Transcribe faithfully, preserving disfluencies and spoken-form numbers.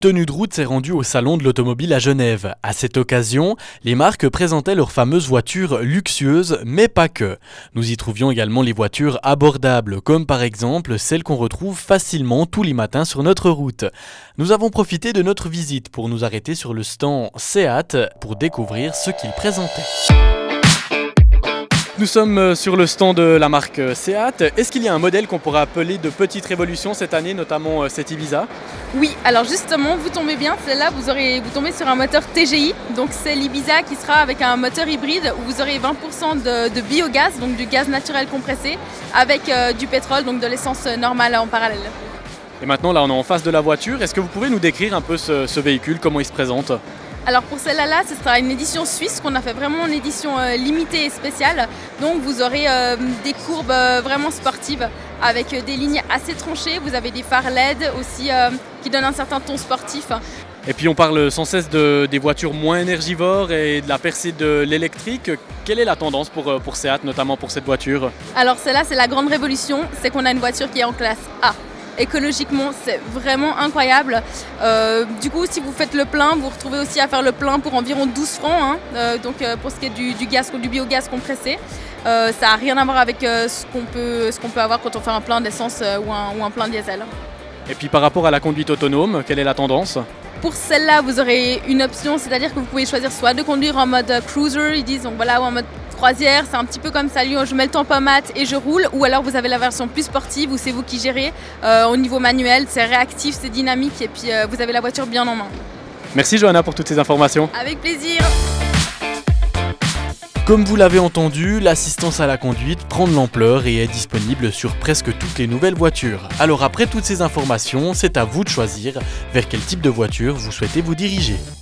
Tenue de route s'est rendue au Salon de l'Automobile à Genève. À cette occasion, les marques présentaient leurs fameuses voitures luxueuses, mais pas que. Nous y trouvions également les voitures abordables, comme par exemple celles qu'on retrouve facilement tous les matins sur notre route. Nous avons profité de notre visite pour nous arrêter sur le stand Seat pour découvrir ce qu'ils présentaient. Nous sommes sur le stand de la marque Seat. Est-ce qu'il y a un modèle qu'on pourrait appeler de petite révolution cette année, notamment cette Ibiza ? Oui, alors justement, vous tombez bien, celle-là, vous, aurez, vous tombez sur un moteur T G I. Donc c'est l'Ibiza qui sera avec un moteur hybride où vous aurez vingt pour cent de, de biogaz, donc du gaz naturel compressé, avec euh, du pétrole, donc de l'essence normale en parallèle. Et maintenant, là, on est en face de la voiture. Est-ce que vous pouvez nous décrire un peu ce, ce véhicule, comment il se présente ? Alors pour celle-là, là, ce sera une édition suisse qu'on a fait vraiment une édition euh, limitée et spéciale. Donc vous aurez euh, des courbes euh, vraiment sportives avec euh, des lignes assez tranchées. Vous avez des phares L E D aussi euh, qui donnent un certain ton sportif. Et puis on parle sans cesse de, des voitures moins énergivores et de la percée de l'électrique. Quelle est la tendance pour, pour Seat, notamment pour cette voiture ? Alors celle-là, c'est la grande révolution, c'est qu'on a une voiture qui est en classe A. Écologiquement, c'est vraiment incroyable. Euh, du coup, si vous faites le plein, vous retrouvez aussi à faire le plein pour environ douze francs. Hein, euh, donc, euh, pour ce qui est du, du, gaz, du biogaz compressé, euh, ça n'a rien à voir avec euh, ce qu'on peut, ce qu'on peut avoir quand on fait un plein d'essence euh, ou, un, ou un plein diesel. Et puis, par rapport à la conduite autonome, quelle est la tendance ? Pour celle-là, vous aurez une option, c'est-à-dire que vous pouvez choisir soit de conduire en mode cruiser, ils disent, donc voilà, ou en mode croisière, c'est un petit peu comme ça, lui, je mets le tempomat et je roule, ou alors vous avez la version plus sportive où c'est vous qui gérez euh, au niveau manuel, c'est réactif, c'est dynamique et puis euh, vous avez la voiture bien en main. Merci Johanna pour toutes ces informations. Avec plaisir. Comme vous l'avez entendu, l'assistance à la conduite prend de l'ampleur et est disponible sur presque toutes les nouvelles voitures. Alors après toutes ces informations, c'est à vous de choisir vers quel type de voiture vous souhaitez vous diriger.